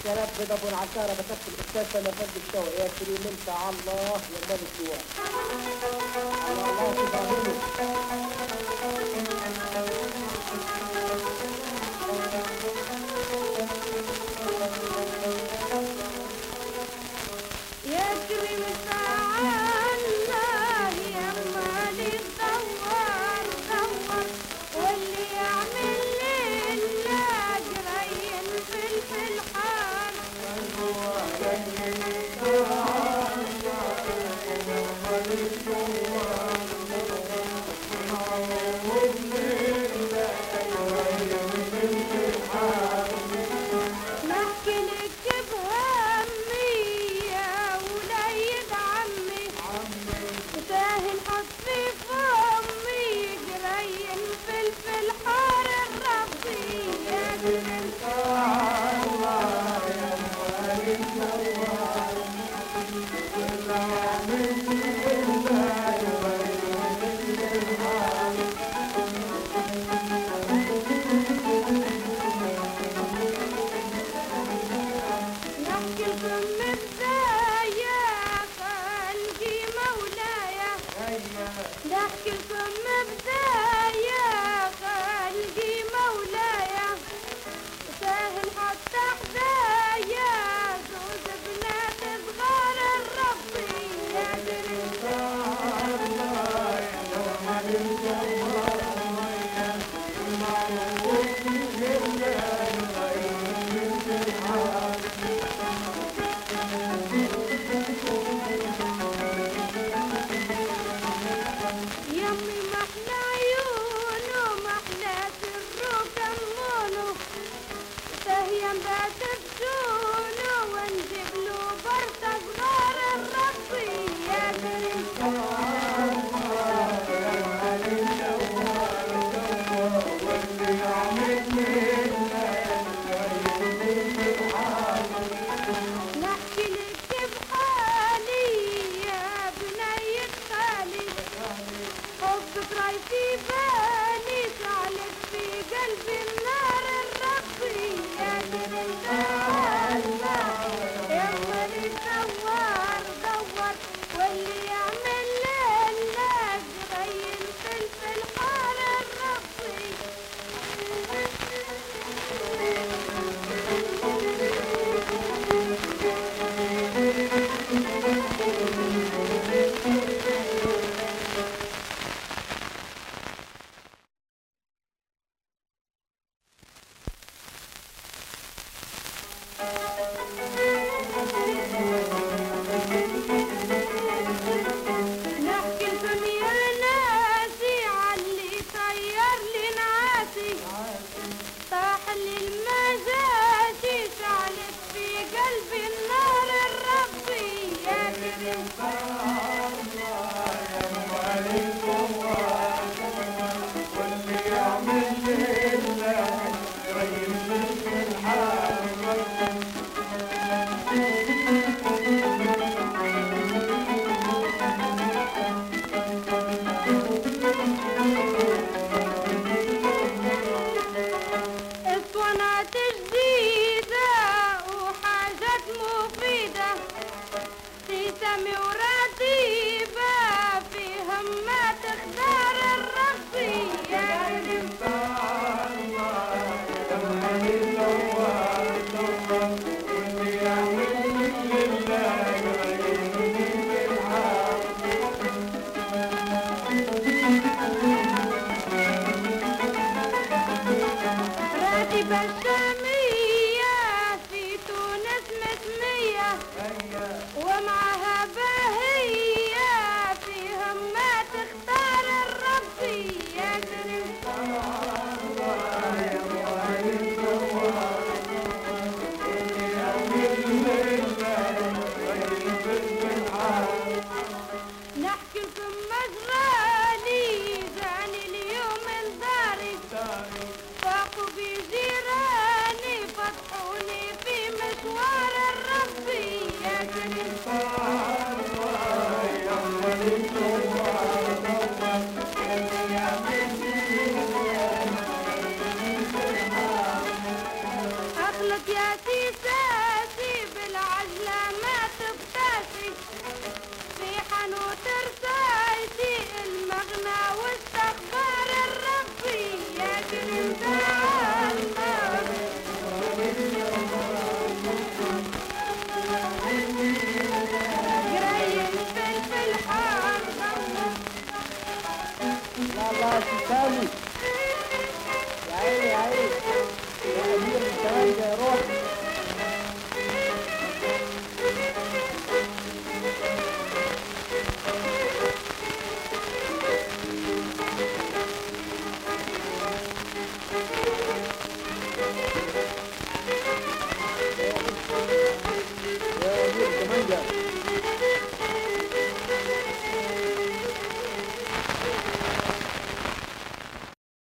شراب بيض ابو العشاره بكفي الاستاذ سامي فضل الشوقي يا كريم انت على الله يا مالك جوا على الله تبارك يا كريم تعالى يا مالي تدور دور واللي يعمل لنا جرين في الحال نحكي لك بهمي يا وليد عمي ساهل حطي فمي جرين في الحار الربي يا بنت الله يا نحكي لكم بداية خلقي مولايا نحكي لكم بداية خلقي مولايا ساهل حتى حدايا زوج بنات صغار الربي يا بنت الله يمي محلى عيونه محلى سره كمونه فهي بات بجونه ونجيب له برطة صغار الربي يا بنت نحكي لك بحالي يا بنية خالي حبك راي في بالي شعلك في قلبي النار الربي يا بنت الله يا ولي دور دور واللي يعمل لنا جرين في الحار الربي نحكي لكم يا ناسي عاللي طير لي نعاسي طاح لي المجاشي شعلت في قلبي النار الربي يا بنت اسطوانات جديدة وحاجات مفيدة تسمي ورتيبة فيهم ما تختار الربي يا بنت راتبة الشامية في تونس مسمية ومعها باهية فيهم ما تختار الربي يا بنت نحكي لكم مشغالي جاني اليوم لداري فاقوا بجيراني فتحوني في مشوار الربي يا بنت أخلق يا سيسان تاسي بالعجلة ما تبتاسي في حانوت رصايتي المغنى